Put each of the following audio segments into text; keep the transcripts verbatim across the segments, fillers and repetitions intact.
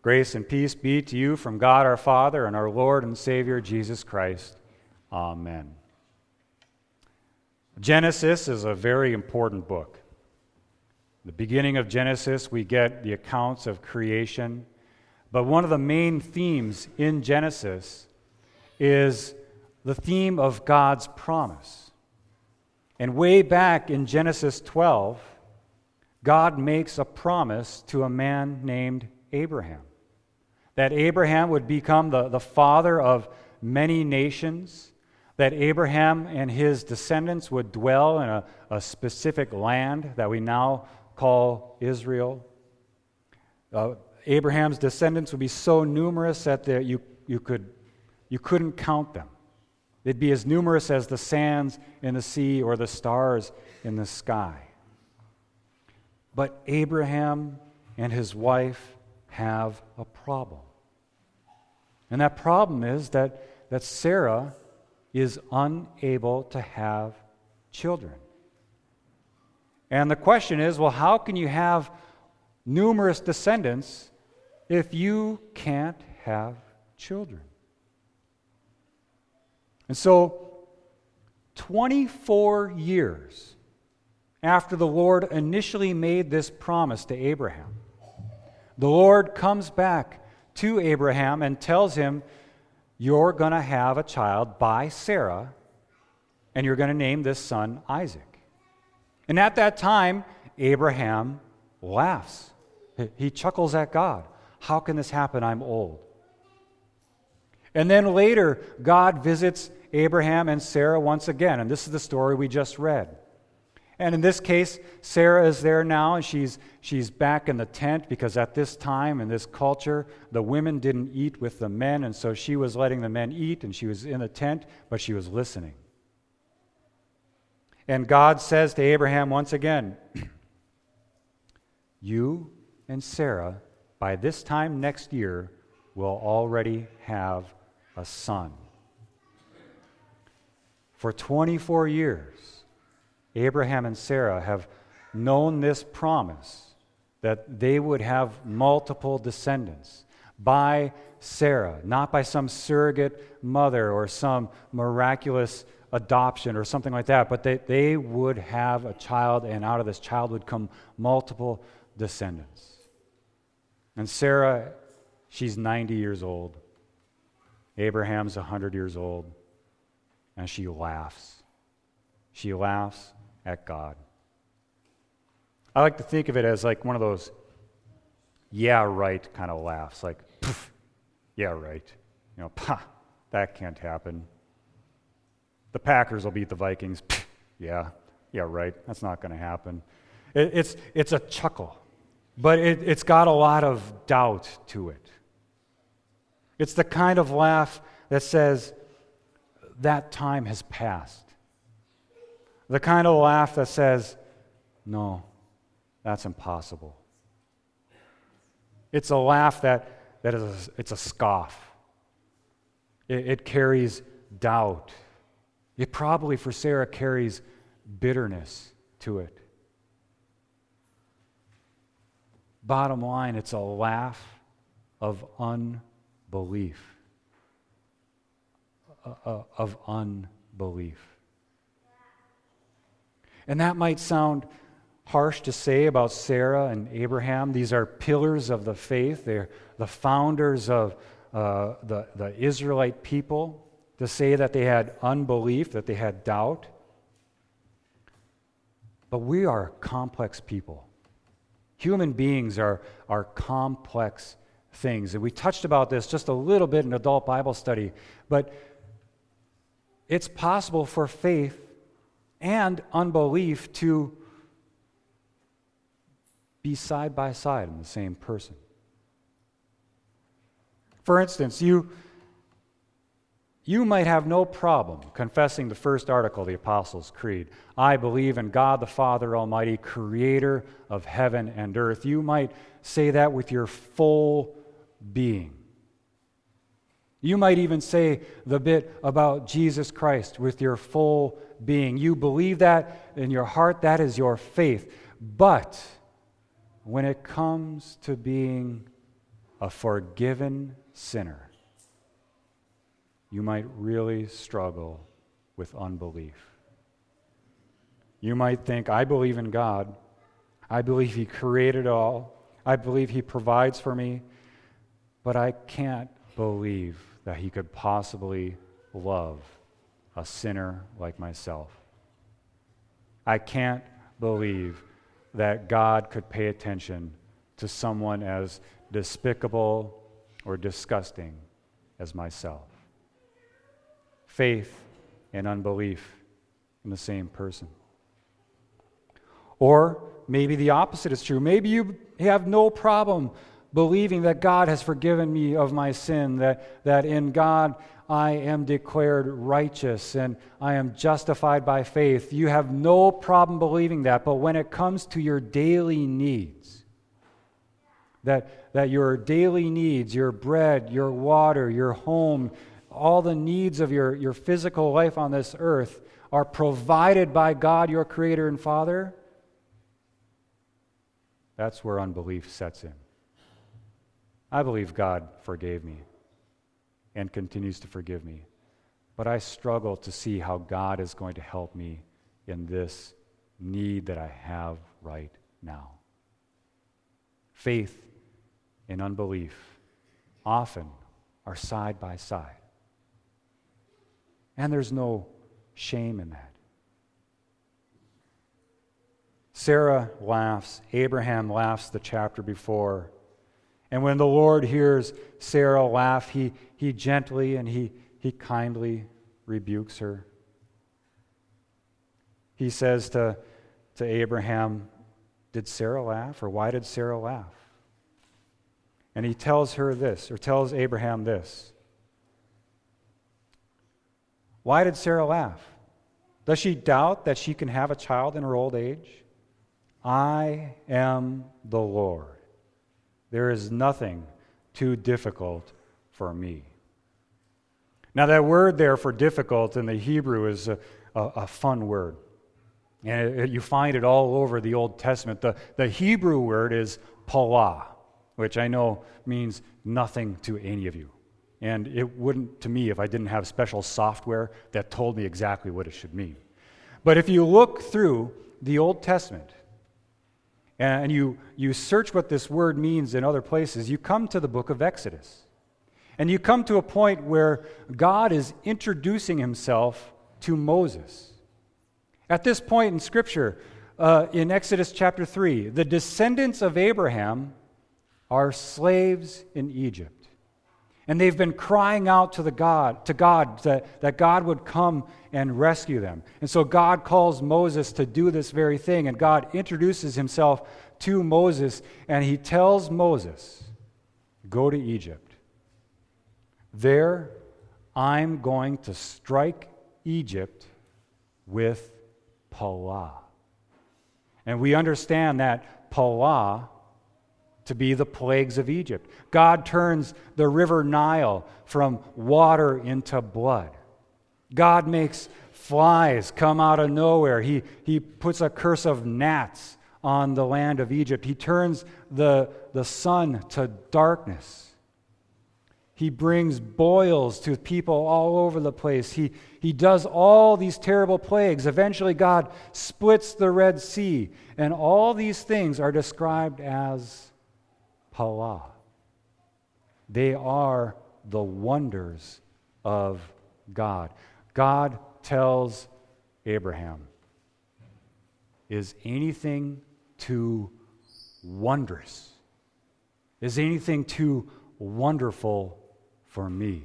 Grace and peace be to you from God our Father and our Lord and Savior Jesus Christ. Amen. Genesis is a very important book. At the beginning of Genesis, we get the accounts of creation, but one of the main themes in Genesis is the theme of God's promise. And way back in Genesis twelve, God makes a promise to a man named Abraham, that Abraham would become the, the father of many nations, that Abraham and his descendants would dwell in a, a specific land that we now call Israel. Uh, Abraham's descendants would be so numerous that you, you, could, you couldn't count them. They'd be as numerous as the sands in the sea or the stars in the sky. But Abraham and his wife have a problem. And that problem is that, that Sarah is unable to have children. And the question is, well, how can you have numerous descendants if you can't have children? And so, twenty-four years after the Lord initially made this promise to Abraham, the Lord comes back to Abraham and tells him, you're going to have a child by Sarah, and you're going to name this son Isaac. And at that time, Abraham laughs. He chuckles at God. How can this happen? I'm old. And then later, God visits Abraham and Sarah once again, and this is the story we just read. And in this case, Sarah is there now, and she's she's back in the tent, because at this time, in this culture, the women didn't eat with the men, and so she was letting the men eat, and she was in the tent, but she was listening. And God says to Abraham once again, you and Sarah, by this time next year, will already have a son. For twenty-four years, Abraham and Sarah have known this promise that they would have multiple descendants by Sarah, not by some surrogate mother or some miraculous adoption or something like that, but they, they would have a child, and out of this child would come multiple descendants. And Sarah, she's ninety years old. Abraham's one hundred years old, and she laughs. She laughs at God. I like to think of it as like one of those yeah, right kind of laughs, like, poof, yeah, right. You know, pah, that can't happen. The Packers will beat the Vikings. Pff, yeah, yeah, right. That's not going to happen. It, it's, it's a chuckle, but it, it's got a lot of doubt to it. It's the kind of laugh that says, that time has passed. The kind of laugh that says, no, that's impossible. It's a laugh that, that is a, it's a scoff. It, it carries doubt. It probably, for Sarah, carries bitterness to it. Bottom line, it's a laugh of unbelief. Uh, of unbelief. And that might sound harsh to say about Sarah and Abraham. These are pillars of the faith. They're the founders of uh, the, the Israelite people. To say that they had unbelief, that they had doubt. But we are complex people. Human beings are, are complex things. And we touched about this just a little bit in adult Bible study. But it's possible for faith and unbelief to be side by side in the same person. For instance, you, you might have no problem confessing the first article of the Apostles' Creed. I believe in God the Father Almighty, creator of heaven and earth. You might say that with your full being. You might even say the bit about Jesus Christ with your full being. You believe that in your heart, that is your faith. But when it comes to being a forgiven sinner, you might really struggle with unbelief. You might think, I believe in God. I believe He created all. I believe He provides for me. But I can't believe that He could possibly love a sinner like myself. I can't believe that God could pay attention to someone as despicable or disgusting as myself. Faith and unbelief in the same person. Or maybe the opposite is true. Maybe you have no problem believing that God has forgiven me of my sin, that, that in God I am declared righteous and I am justified by faith. You have no problem believing that, but when it comes to your daily needs, that, that your daily needs, your bread, your water, your home, all the needs of your, your physical life on this earth are provided by God, your Creator and Father, that's where unbelief sets in. I believe God forgave me and continues to forgive me, but I struggle to see how God is going to help me in this need that I have right now. Faith and unbelief often are side by side. And there's no shame in that. Sarah laughs. Abraham laughs the chapter before. And when the Lord hears Sarah laugh, he, he gently and he, he kindly rebukes her. He says to, to Abraham, did Sarah laugh, or why did Sarah laugh? And he tells her this, or tells Abraham this. Why did Sarah laugh? Does she doubt that she can have a child in her old age? I am the Lord. There is nothing too difficult for me. Now that word there for difficult in the Hebrew is a, a, a fun word. And it, it, you find it all over the Old Testament. The, the Hebrew word is palah, which I know means nothing to any of you. And it wouldn't to me if I didn't have special software that told me exactly what it should mean. But if you look through the Old Testament, and you, you search what this word means in other places, you come to the book of Exodus. And you come to a point where God is introducing Himself to Moses. At this point in Scripture, uh, in Exodus chapter three, the descendants of Abraham are slaves in Egypt. And they've been crying out to the God, to God that, that God would come and rescue them. And so God calls Moses to do this very thing, and God introduces Himself to Moses, and He tells Moses, go to Egypt. There, I'm going to strike Egypt with palah. And we understand that palah to be the plagues of Egypt. God turns the river Nile from water into blood. God makes flies come out of nowhere. He, he puts a curse of gnats on the land of Egypt. He turns the, the sun to darkness. He brings boils to people all over the place. He, he does all these terrible plagues. Eventually, God splits the Red Sea. And all these things are described as palah. They are the wonders of God. God tells Abraham, is anything too wondrous? Is anything too wonderful for me?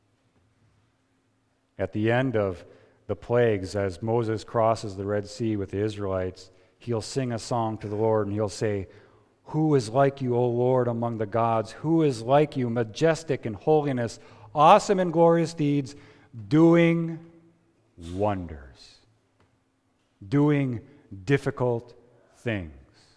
At the end of the plagues, as Moses crosses the Red Sea with the Israelites, he'll sing a song to the Lord and he'll say, who is like you, O Lord, among the gods? Who is like you, majestic in holiness, awesome in glorious deeds, doing wonders, doing difficult things?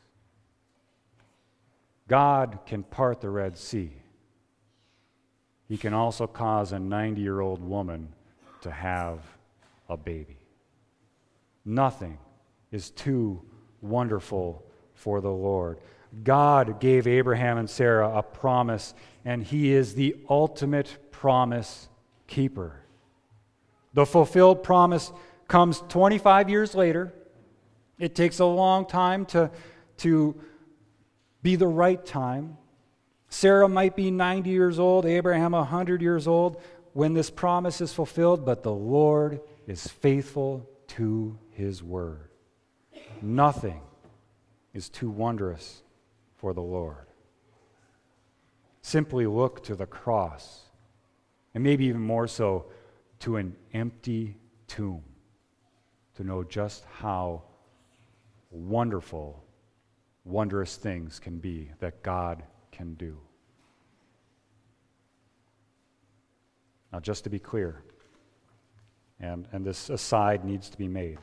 God can part the Red Sea. He can also cause a ninety-year-old woman to have a baby. Nothing is too wonderful for the Lord. God gave Abraham and Sarah a promise, and He is the ultimate promise keeper. The fulfilled promise comes twenty-five years later. It takes a long time to, to be the right time. Sarah might be ninety years old, Abraham one hundred years old when this promise is fulfilled, but the Lord is faithful to His word. Nothing is too wondrous for the Lord. Simply look to the cross, and maybe even more so, to an empty tomb, to know just how wonderful, wondrous things can be that God can do. Now, just to be clear, and, and this aside needs to be made,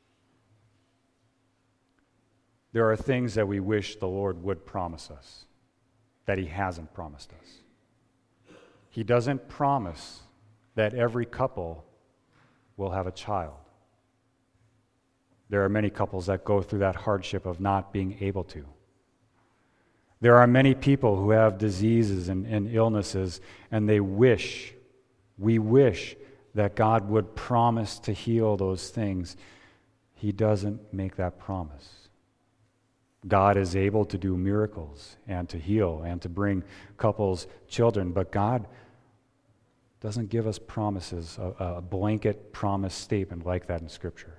there are things that we wish the Lord would promise us that He hasn't promised us. He doesn't promise that every couple will have a child. There are many couples that go through that hardship of not being able to. There are many people who have diseases and, and illnesses, and they wish, we wish, that God would promise to heal those things. He doesn't make that promise. God is able to do miracles and to heal and to bring couples children, but God doesn't give us promises, a, a blanket promise statement like that in Scripture.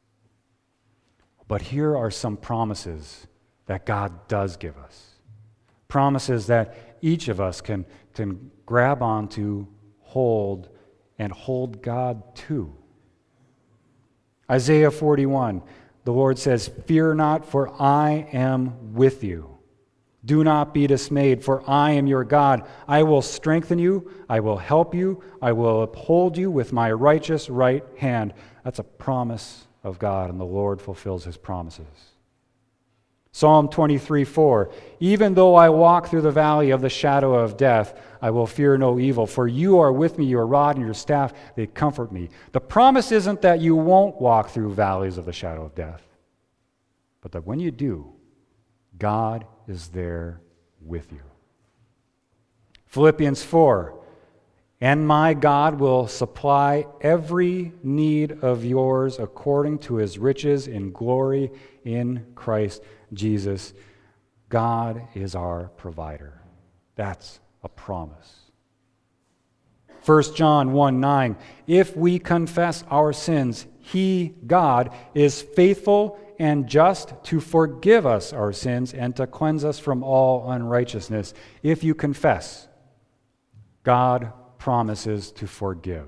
But here are some promises that God does give us. Promises that each of us can, can grab onto, hold, and hold God to. Isaiah forty-one, the Lord says, "Fear not, for I am with you. Do not be dismayed, for I am your God. I will strengthen you, I will help you, I will uphold you with my righteous right hand." That's a promise of God, and the Lord fulfills His promises. Psalm twenty-three four, "Even though I walk through the valley of the shadow of death, I will fear no evil, for you are with me, your rod and your staff, they comfort me." The promise isn't that you won't walk through valleys of the shadow of death, but that when you do, God is there with you. Philippians four, "And my God will supply every need of yours according to His riches in glory in Christ Jesus." God is our provider. That's a promise. First John one nine, "If we confess our sins, He, God, is faithful and just to forgive us our sins and to cleanse us from all unrighteousness." If you confess, God promises to forgive.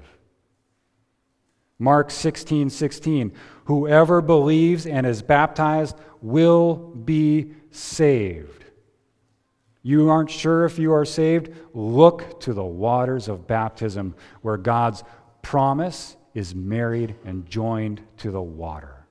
Mark sixteen sixteen, "Whoever believes and is baptized will be saved." You aren't sure if you are saved? Look to the waters of baptism where God's promise is married and joined to the water.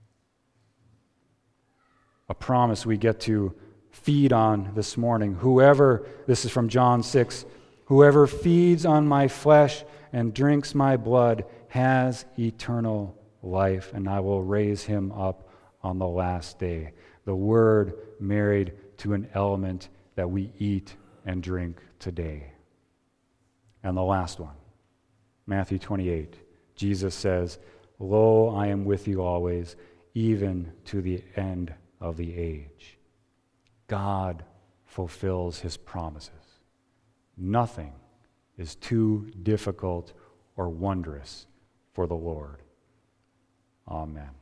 A promise we get to feed on this morning. Whoever, this is from John six, "Whoever feeds on my flesh and drinks my blood has eternal life, and I will raise him up on the last day." The word married to an element that we eat and drink today. And the last one, Matthew twenty-eight. Jesus says, "Lo, I am with you always, even to the end of the age." God fulfills His promises. Nothing is too difficult or wondrous for the Lord. Amen.